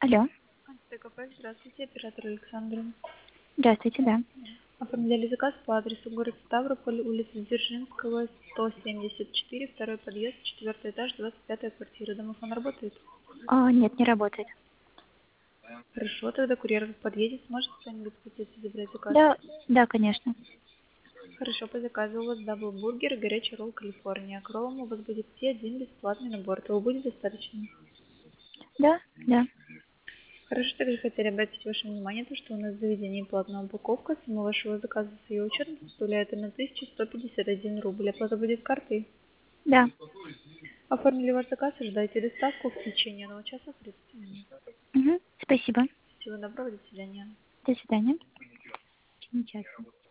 Алло. ТКП, здравствуйте, оператор Александра. Здравствуйте, да. Оформляли заказ по адресу город Ставрополь, улица Дзержинского, 174, второй подъезд, 4 этаж, 25 квартира. Домофон работает? Нет, не работает. Хорошо, тогда курьер подъедет, сможет кто-нибудь спуститься и забрать заказ? Да, да, конечно. Хорошо, по заказу у вас даблбургер и горячий ролл Калифорния. К роллам у вас будет идти один бесплатный набор. Этого будет достаточно? Да, да. Хорошо, также хотели обратить ваше внимание, то, что у нас в заведении платная упаковка. Сумма вашего заказа с ее учетом составляет 1151 рубль. Оплата будет картой. Да. Оформили ваш заказ, ожидайте доставку в течение 1 часа 30 минут. Спасибо. Всего доброго, до свидания. До свидания. Замечательно.